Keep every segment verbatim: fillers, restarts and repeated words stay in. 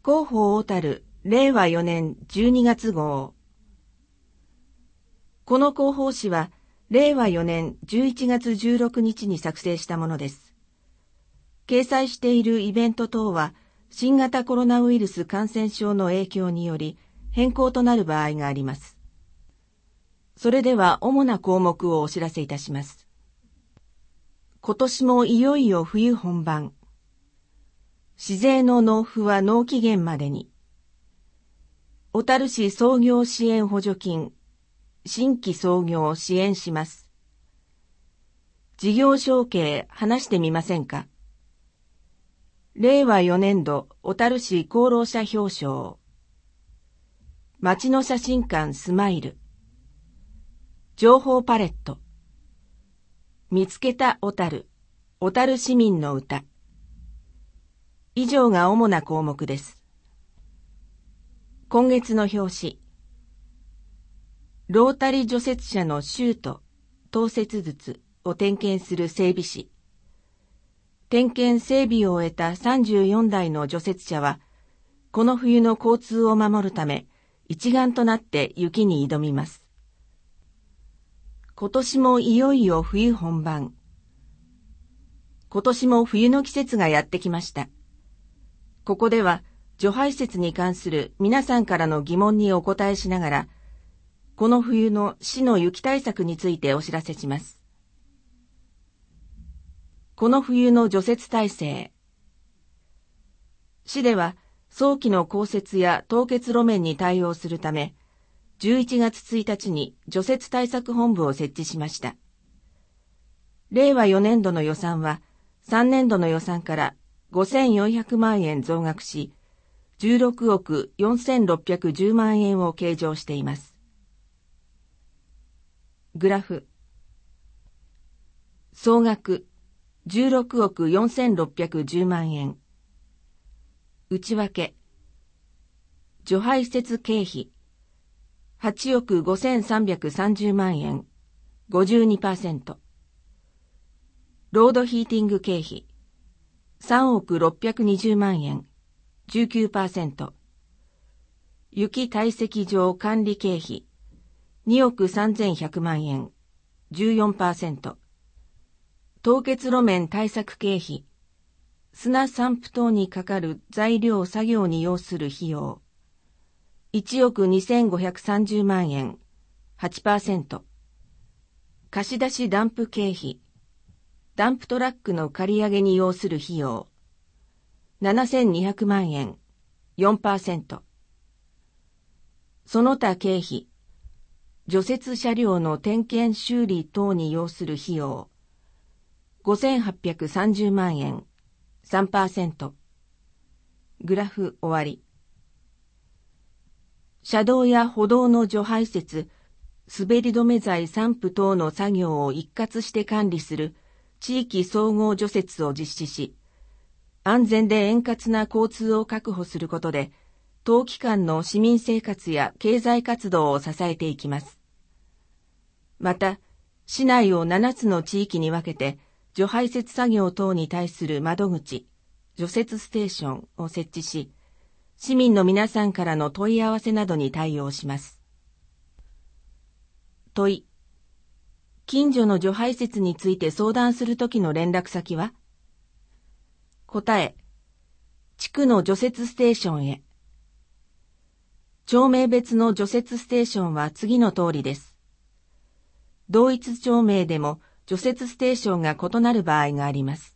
広報小樽れいわよねんじゅうにがつ号。この広報誌はれいわよねんじゅういちがつじゅうろくにちに作成したものです。掲載しているイベント等は新型コロナウイルス感染症の影響により変更となる場合があります。それでは主な項目をお知らせいたします。今年もいよいよ冬本番。市税の納付は納期限までに。小樽市創業支援補助金、新規創業を支援します。事業承継話してみませんか。れいわよねんど小樽市功労者表彰。街の写真館スマイル。情報パレット。見つけた小樽、小樽市民の歌。以上が主な項目です。今月の表紙。ロータリ除雪車のシュート、凍結物を点検する整備士。点検整備を終えたさんじゅうよんだいの除雪車は、この冬の交通を守るため、一丸となって雪に挑みます。今年もいよいよ冬本番。今年も冬の季節がやってきました。ここでは除排雪に関する皆さんからの疑問にお答えしながら、この冬の市の雪対策についてお知らせします。この冬の除雪体制。市では早期の降雪や凍結路面に対応するため、じゅういちがつついたちに除雪対策本部を設置しました。れいわよねんどの予算はさんねんどの予算からごせんよんひゃくまんえん増額し、じゅうろくおくよんせんろっぴゃくじゅうまんえんを計上しています。グラフ。総額じゅうろくおくよんせんろっぴゃくじゅうまんえん。内訳。除排雪経費はちおくごせんさんびゃくさんじゅうまんえん、ごじゅうにパーセント。ロードヒーティング経費さんおくろっぴゃくにじゅうまんえん、じゅうきゅうパーセント。雪堆積場管理経費におくさんぜんひゃくまんえん、じゅうよんパーセント。凍結路面対策経費砂散布等にかかる材料作業に要する費用いちおくにせんごひゃくさんじゅうまんえん、はちパーセント。貸し出しダンプ経費ダンプトラックの借り上げに要する費用ななせんにひゃくまんえん、よんパーセント。その他経費除雪車両の点検修理等に要する費用ごせんはっぴゃくさんじゅうまんえん、さんパーセント。グラフ終わり。車道や歩道の除排雪、滑り止め剤散布等の作業を一括して管理する地域総合除雪を実施し、安全で円滑な交通を確保することで、当期間の市民生活や経済活動を支えていきます。また、市内をななつの地域に分けて、除排雪作業等に対する窓口、除雪ステーションを設置し、市民の皆さんからの問い合わせなどに対応します。問い。近所の除排雪について相談するときの連絡先は？答え。地区の除雪ステーションへ。町名別の除雪ステーションは次の通りです。同一町名でも除雪ステーションが異なる場合があります。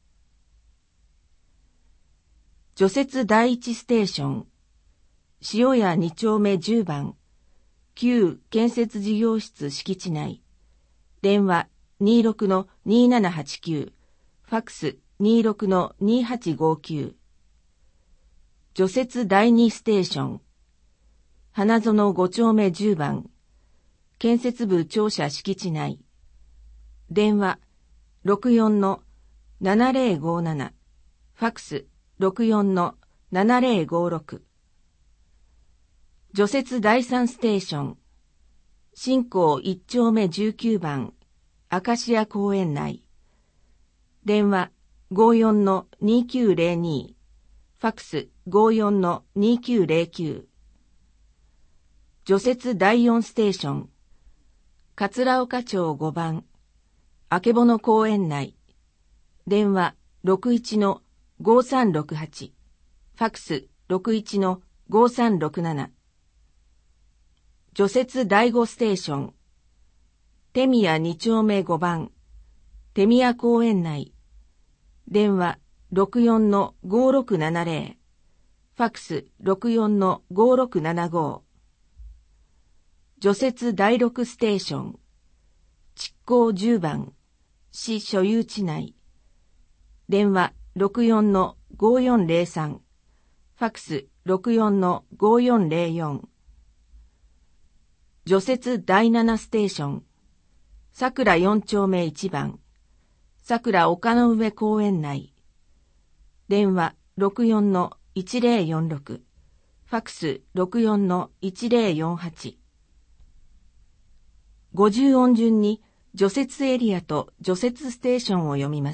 除雪第一ステーション、塩屋にちょうめじゅうばん、旧建設事業室敷地内、電話 にじゅうろくのにーななはちきゅう、ファックス にじゅうろくのにーはちごきゅう。除雪第二ステーション、花園ごちょうめじゅうばん、建設部庁舎敷地内、電話ろくよんのななぜろごなな、ファックスろくよんのななぜろごろく。除雪第三ステーション、新港いっちょうめじゅうきゅうばん、アカシア公園内、電話ごよんのにきゅうぜろに、 ファクス ごじゅうよんのにきゅうゼロきゅう。除雪だいよんステーション、桂岡町ごばん、あけぼの公園内、電話 ろくいちのごさんろくはち、ファクス ろくいちのごさんろくなな。除雪だいごステーション、手宮に丁目ごばん、手宮公園内、電話 ろくよんのごろくななゼロ、ファクス ろくよんのごろくななご。除雪だいろくステーション、築港じゅうばん、市所有地内、電話 ろくよんのごよんゼロさん、ファクス ろくよんのごよんゼロよん。除雪だいななステーション、桜よん丁目いちばん、桜丘の上公園内、電話 ろくよんのいちゼロよんろく、ファクス ろくよんのいちゼロよんはち。ごじゅう音順に除雪エリアと除雪ステーションを読みます。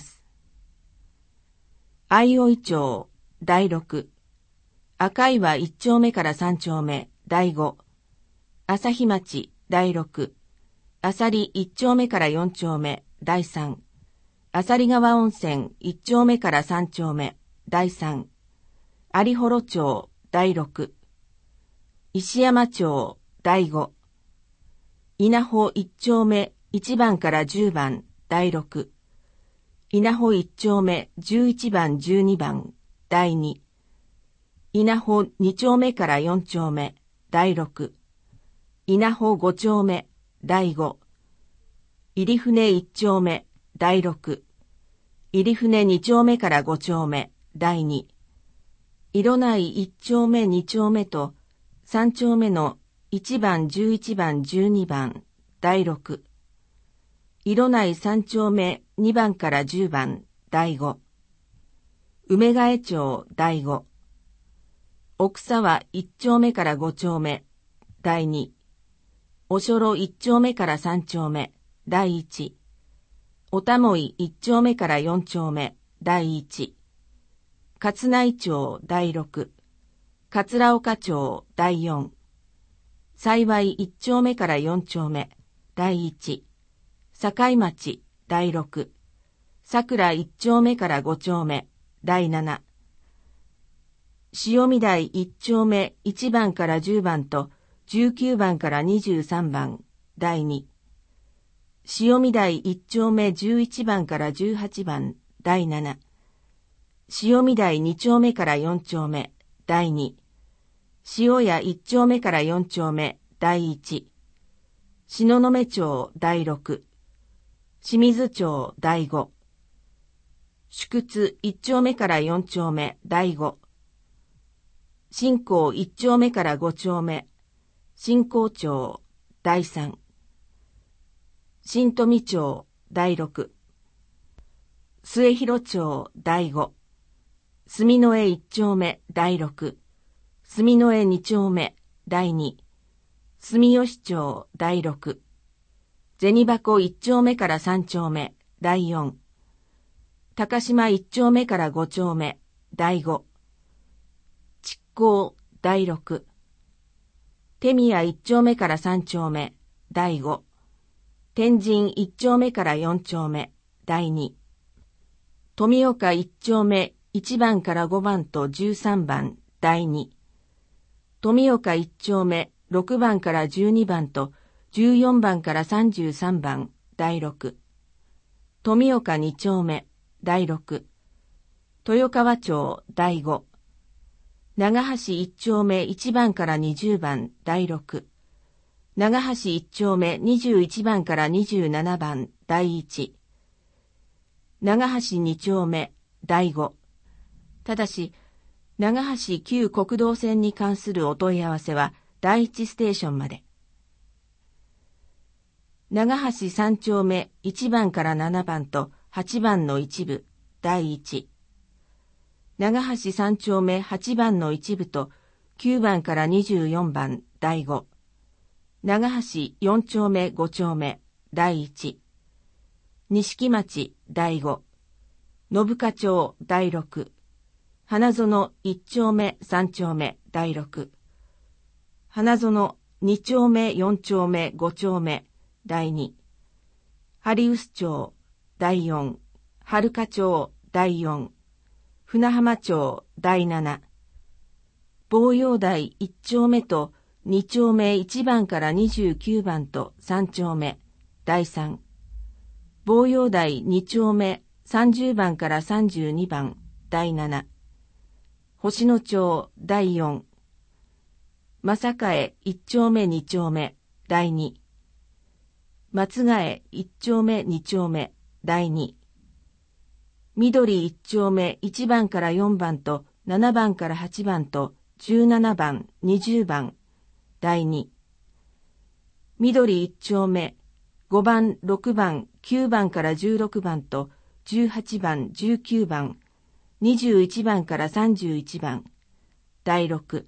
相生町だいろく、赤岩いち丁目からさん丁目だいご、朝日町だいろく、朝里いち丁目からよん丁目だいさん、朝里川温泉いち丁目からさん丁目だいさん、有幌町だいろく、石山町だいご、稲穂いち丁目いちばんからじゅうばんだいろく、稲穂いち丁目じゅういちばんじゅうにばんだいに、稲穂に丁目からよん丁目だいろく、稲穂ご丁目だいご、入船いち丁目だいろく、入船に丁目からご丁目だいに、色内いち丁目に丁目とさん丁目のいちばんじゅういちばんじゅうにばんだいろく、色内さん丁目にばんからじゅうばんだいご、梅ヶ江町だいご、奥沢いち丁目からご丁目だいに、おしょろいち丁目からさん丁目だいいち、おたもいいち丁目からよん丁目だいいち、勝内町だいろく、桂岡町だいよん、幸いいち丁目からよん丁目だいいち、境町だいろく、桜いち丁目からご丁目だいなな、塩見台いち丁目いちばんからじゅうばんとじゅうきゅうばんからにじゅうさんばんだいに、塩見台いち丁目じゅういちばんからじゅうはちばんだいなな、塩見台に丁目からよん丁目だいに、塩屋いち丁目からよん丁目だいいち、東雲町だいろく、清水町だいご、宿津いち丁目からよん丁目だいご、新港いち丁目からご丁目、新港町だいさん、新富町だいろく、末広町だいご、住之江いち丁目だいろく、住之江に丁目だいに、住吉町だいろく、銭箱いち丁目からさん丁目だいよん、高島いち丁目からご丁目だいご、築港だいろく、手宮いち丁目からさん丁目だいご、天神いち丁目からよん丁目だいに、富岡いち丁目いちばんからごばんとじゅうさんばんだいに、富岡いち丁目ろくばんからじゅうにばんとじゅうよんばんからさんじゅうさんばんだいろく、富岡に丁目だいろく、豊川町だいご、長橋いち丁目いちばんからにじゅうばんだいろく、長橋いち丁目にじゅういちばんからにじゅうななばんだいいち、長橋に丁目だいご。ただし、長橋旧国道線に関するお問い合わせはだいいちステーションまで。長橋さん丁目いちばんからななばんとはちばんの一部だいいち、長橋さん丁目はちばんの一部ときゅうばんからにじゅうよんばんだいご、長橋よん丁目ご丁目だいいち、錦町だいご、信香町だいろく、 花園一丁目三丁目第六、花園二丁目四丁目五丁目第二、針臼町第四、春香町第四、船浜町第七、坊陽台一丁目と二丁目一番から二十九番と三丁目第三、坊陽台二丁目三十番から三十二番第七、星野町第四、正替一丁目二丁目第二、松替一丁目二丁目第二、緑一丁目一番から四番と七番から八番と十七番、二十番第二、緑一丁目五番、六番、九番から十六番と十八番、十九番、二十一番から三十一番第六、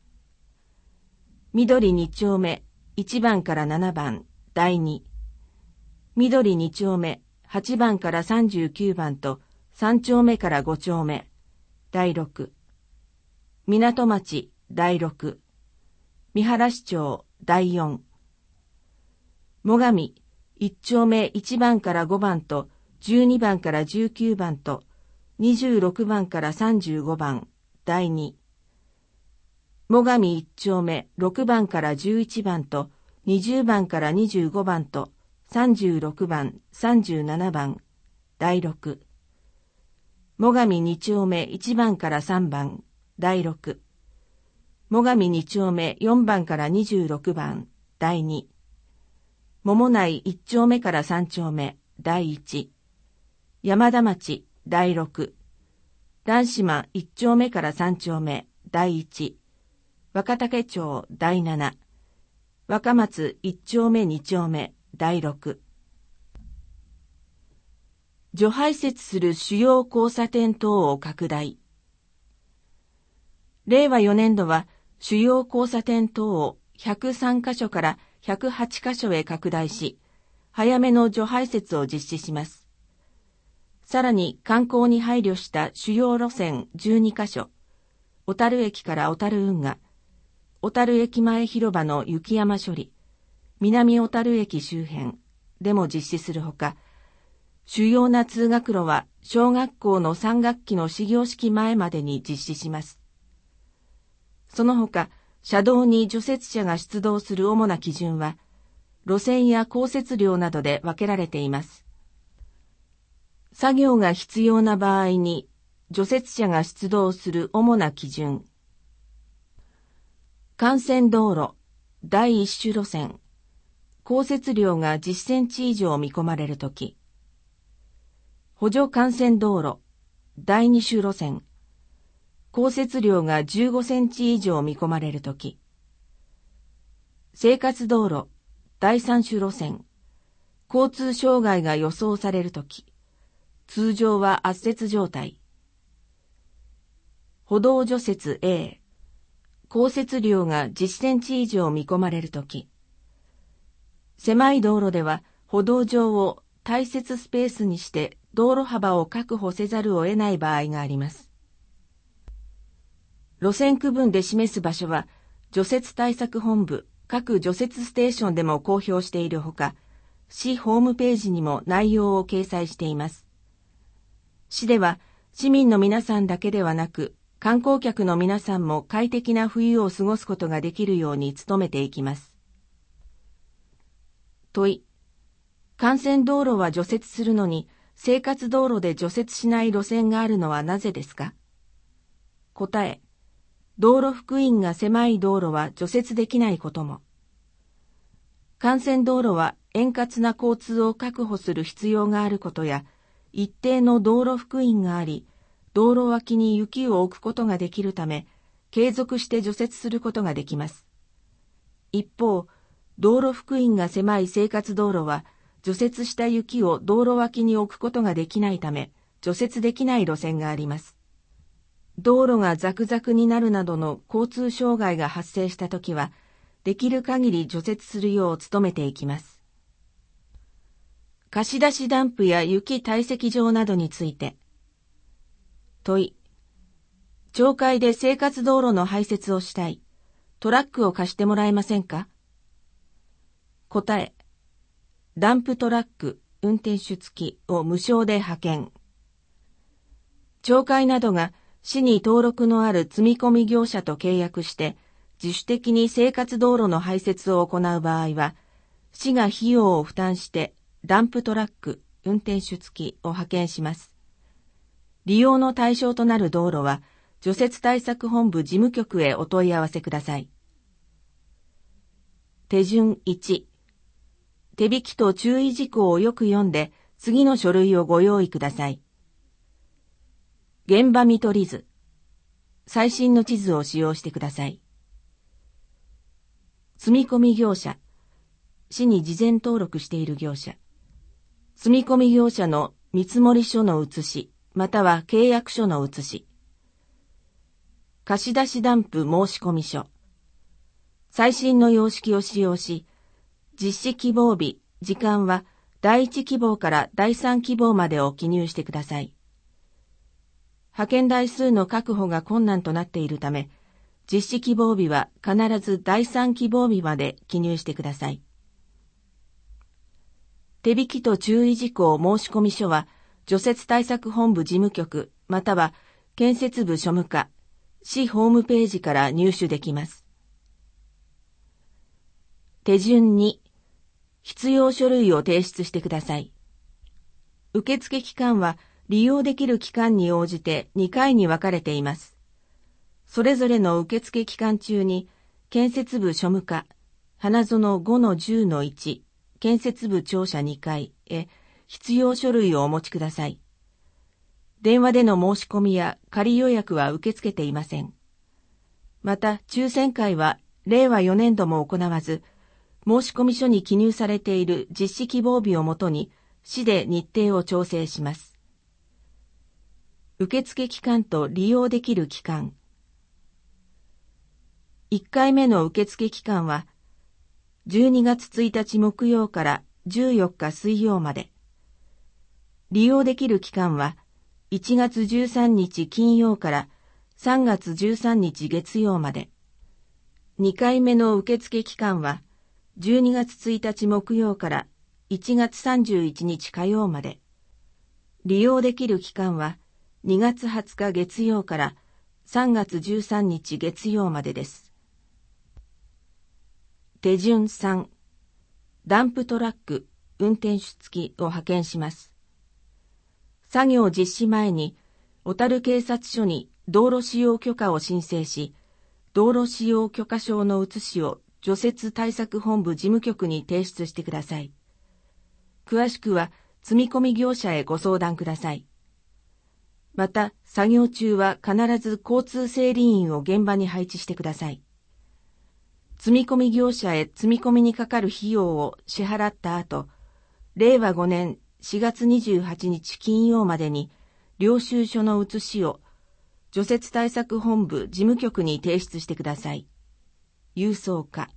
緑二丁目一番から七番第二、緑二丁目八番から三十九番と三丁目から五丁目第六、港町第六、三原市町第四、最上一丁目一番から五番と十二番から十九番と二十六番から三十五番第二、最上一丁目六番から十一番と二十番から二十五番と三十六番、三十七番第六、最上二丁目一番から三番第六、最上二丁目四番から二十六番第二、桃内一丁目から三丁目第一、山田町第六、蘭島一丁目から三丁目第一、若竹町第七、若松一丁目二丁目第六。除排設する主要交差点等を拡大。れいわよねんどは主要交差点等をひゃくさんかしょからひゃくはちかしょへ拡大し、早めの除排設を実施します。さらに観光に配慮した主要路線じゅうにかしょ、小樽駅から小樽運河、小樽駅前広場の雪山処理、南小樽駅周辺でも実施するほか、主要な通学路は小学校のさんがっきの始業式前までに実施します。その他、車道に除雪車が出動する主な基準は、路線や降雪量などで分けられています。作業が必要な場合に、除雪車が出動する主な基準。幹線道路、第一種路線、降雪量がじゅっセンチ以上見込まれるとき。補助幹線道路、第二種路線、降雪量がじゅうごセンチ以上見込まれるとき。生活道路、第三種路線、交通障害が予想されるとき。通常は圧雪状態。歩道除雪 A、降雪量がじゅっセンチ以上見込まれるとき。狭い道路では歩道上を耐雪スペースにして道路幅を確保せざるを得ない場合があります。路線区分で示す場所は除雪対策本部各除雪ステーションでも公表しているほか、市ホームページにも内容を掲載しています。市では市民の皆さんだけではなく、観光客の皆さんも快適な冬を過ごすことができるように努めていきます。問い。幹線道路は除雪するのに、生活道路で除雪しない路線があるのはなぜですか？答え。道路幅員が狭い道路は除雪できないことも。幹線道路は円滑な交通を確保する必要があることや、一定の道路幅員があり、道路脇に雪を置くことができるため、継続して除雪することができます。一方、道路幅員が狭い生活道路は、除雪した雪を道路脇に置くことができないため、除雪できない路線があります。道路がザクザクになるなどの交通障害が発生したときは、できる限り除雪するよう努めていきます。貸し出しダンプや雪堆積場などについて。問い。 町会で生活道路の排泄をしたい。トラックを貸してもらえませんか？答え。ダンプトラック、運転手付きを無償で派遣。町会などが市に登録のある積み込み業者と契約して自主的に生活道路の排泄を行う場合は、市が費用を負担してダンプトラック、運転手付きを派遣します。利用の対象となる道路は、除雪対策本部事務局へお問い合わせください。手順いち。手引きと注意事項をよく読んで、次の書類をご用意ください。現場見取り図。最新の地図を使用してください。積み込み業者。市に事前登録している業者。積み込み業者の見積書の写し、または契約書の写し。貸出ダンプ申込書。最新の様式を使用し、実施希望日、時間はだいいち希望からだいさん希望までを記入してください。派遣台数の確保が困難となっているため、実施希望日は必ずだいさん希望日まで記入してください。手引きと注意事項申込書は、除雪対策本部事務局または建設部庶務課、市ホームページから入手できます。手順に、必要書類を提出してください。受付期間は利用できる期間に応じてにかいに分かれています。それぞれの受付期間中に、建設部庶務課、花園 ごのじゅうのいち、建設部庁舎にかいへ必要書類をお持ちください。電話での申し込みや仮予約は受け付けていません。また、抽選会はれいわよねんども行わず、申込書に記入されている実施希望日をもとに、市で日程を調整します。受付期間と利用できる期間。いっかいめの受付期間は、じゅうにがつついたち木曜からじゅうよっか水曜まで。利用できる期間は、いちがつじゅうさんにち金曜からさんがつじゅうさんにち月曜まで。にかいめの受付期間は、じゅうにがつついたち木曜からいちがつさんじゅういちにち火曜まで。利用できる期間は、にがつはつか月曜からさんがつじゅうさんにち月曜までです。手順さん。ダンプトラック、運転手付きを派遣します。作業実施前に、小樽警察署に道路使用許可を申請し、道路使用許可証の写しを除雪対策本部事務局に提出してください。詳しくは積み込み業者へご相談ください。また、作業中は必ず交通整理員を現場に配置してください。積み込み業者へ積み込みにかかる費用を支払った後、れいわごねんしがつにじゅうはちにち金曜までに領収書の写しを除雪対策本部事務局に提出してください。郵送課。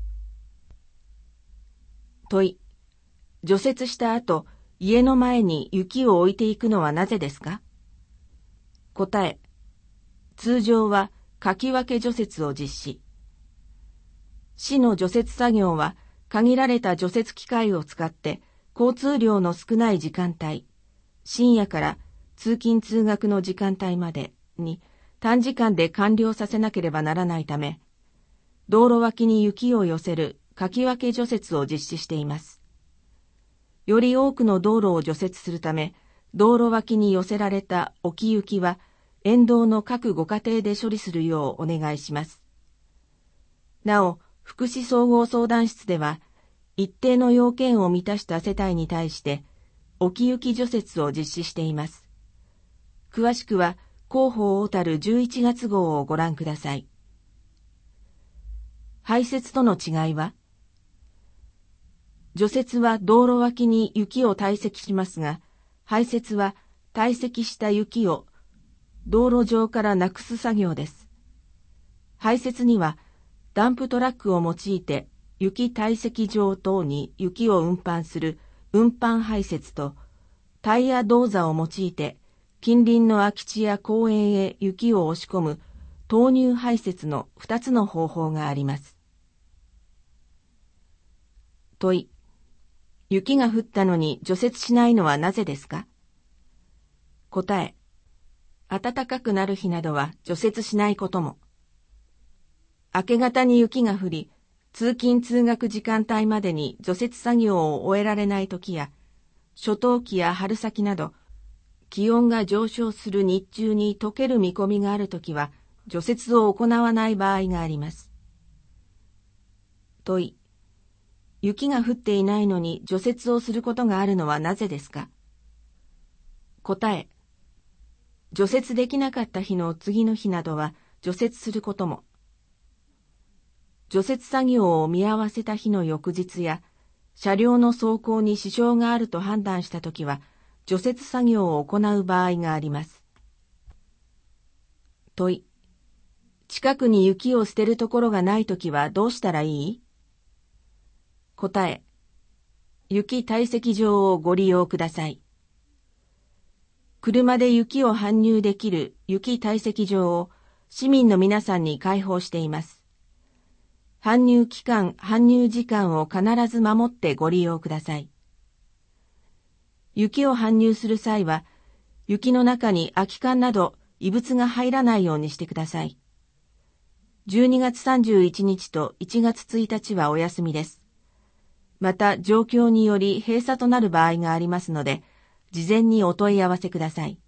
問い。除雪した後、家の前に雪を置いていくのはなぜですか？答え。通常はかき分け除雪を実施。市の除雪作業は限られた除雪機械を使って交通量の少ない時間帯、深夜から通勤通学の時間帯までに短時間で完了させなければならないため、道路脇に雪を寄せるかき分け除雪を実施しています。より多くの道路を除雪するため、道路脇に寄せられた置き雪は沿道の各ご家庭で処理するようお願いします。なお、福祉総合相談室では、一定の要件を満たした世帯に対して、置き雪除雪を実施しています。詳しくは、広報小樽じゅういちがつ号をご覧ください。排雪との違いは？除雪は道路脇に雪を堆積しますが、排雪は堆積した雪を道路上からなくす作業です。排雪には、ダンプトラックを用いて雪堆積場等に雪を運搬する運搬排雪と、タイヤ銅座を用いて近隣の空き地や公園へ雪を押し込む投入排雪の二つの方法があります。問い。雪が降ったのに除雪しないのはなぜですか？答え。暖かくなる日などは除雪しないことも。明け方に雪が降り、通勤通学時間帯までに除雪作業を終えられないときや、初冬期や春先など、気温が上昇する日中に溶ける見込みがあるときは、除雪を行わない場合があります。問い。雪が降っていないのに除雪をすることがあるのはなぜですか？答え。除雪できなかった日の次の日などは除雪することも。除雪作業を見合わせた日の翌日や、車両の走行に支障があると判断したときは、除雪作業を行う場合があります。問い。近くに雪を捨てるところがないときはどうしたらいい？答え。雪堆積場をご利用ください。車で雪を搬入できる雪堆積場を市民の皆さんに開放しています。搬入期間、搬入時間を必ず守ってご利用ください。雪を搬入する際は、雪の中に空き缶など異物が入らないようにしてください。じゅうにがつさんじゅういちにちといちがつついたちはお休みです。また、状況により閉鎖となる場合がありますので、事前にお問い合わせください。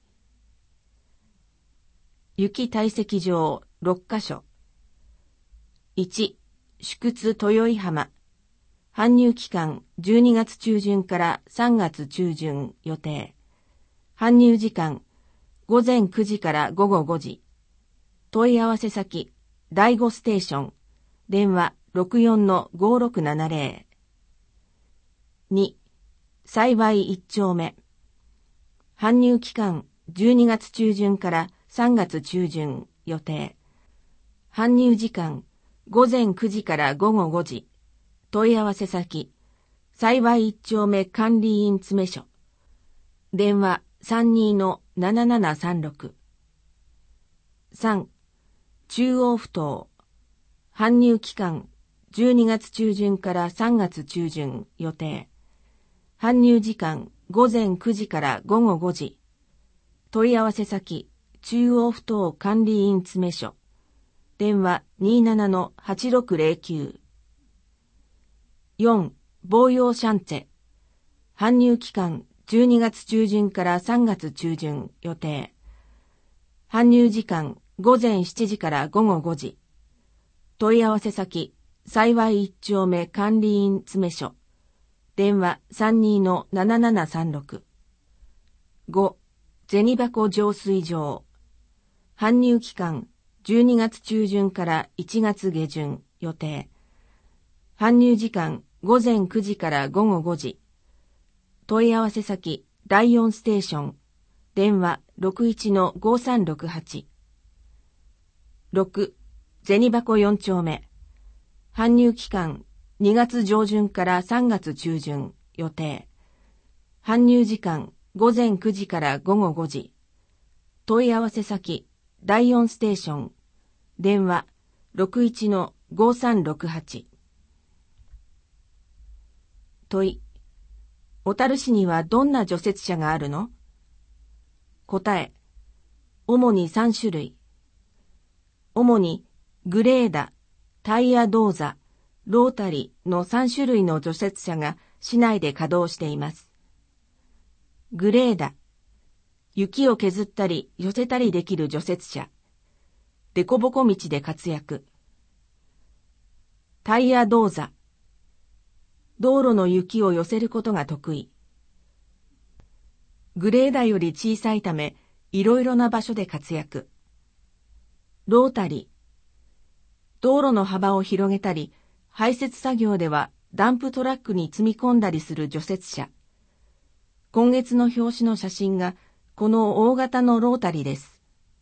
雪堆積場ろっかしょ。いち、宿津豊井浜。搬入期間じゅうにがつちゅうじゅんからさんがつちゅうじゅん予定。搬入時間ごぜんくじからごごごじ。問い合わせ先だいごステーション。電話 ろくよんのごろくななぜろ。に、幸いち丁目。搬入期間じゅうにがつちゅうじゅんからさんがつちゅうじゅん予定。搬入時間ごぜんくじからごごごじ。問い合わせ先幸いち丁目管理員詰所。電話 さんにのななななさんろく。さん、中央埠頭。搬入期間じゅうにがつちゅうじゅんからさんがつちゅうじゅん予定。搬入時間ごぜんくじからごごごじ。問い合わせ先中央埠頭管理員詰所。電話 にじゅうななのはちろくぜろきゅう。よん、防洋シャンツェ。搬入期間じゅうにがつちゅうじゅんからさんがつちゅうじゅん予定。搬入時間ごぜんしちじからごごごじ。問い合わせ先幸いち丁目管理員詰所。電話 さんにのななななさんろく。ご、銭箱浄水場。搬入期間じゅうにがつちゅうじゅんからいちがつげじゅん予定。搬入時間ごぜんくじからごごごじ。問い合わせ先だいよんステーション。電話 ろくいちのごさんろくはち。ろく、銭箱よん丁目。搬入期間にがつ上旬からさんがつ中旬予定。搬入時間ごぜんくじからごごごじ。問い合わせ先だいよんステーション。電話ろくいちのごさんろくはち。問い。小樽市にはどんな除雪車があるの？答え。主にさんしゅるい。主にグレーダ、タイヤドーザ、ロータリのさんしゅるいの除雪車が市内で稼働しています。グレーダ、雪を削ったり寄せたりできる除雪車。でこぼこ道で活躍。タイヤドーザ、道路の雪を寄せることが得意。グレーダより小さいため、いろいろな場所で活躍。ロータリー、道路の幅を広げたり、排雪作業ではダンプトラックに積み込んだりする除雪車。今月の表紙の写真がこの大型のロータリーです。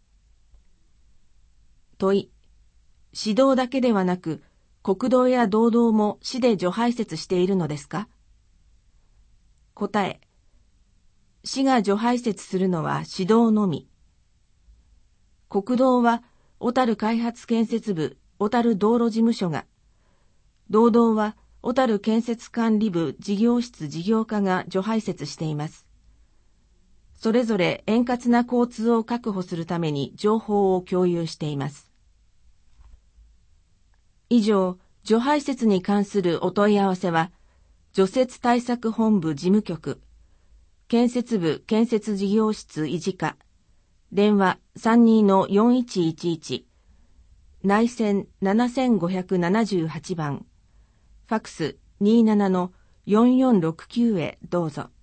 問い。市道だけではなく、国道や道道も市で除排雪しているのですか？答え。 市が除排泄するのは市道のみ。国道は小樽開発建設部小樽道路事務所が、道道は小樽建設管理部事業室事業課が除排泄しています。それぞれ円滑な交通を確保するために情報を共有しています。以上、除排泄に関するお問い合わせは、除雪対策本部事務局、建設部建設事業室維持課、電話 さんじゅうにのよんいちいちいち、内線ななごななはちばん、ファクス にじゅうななのよんよんろくきゅう へどうぞ。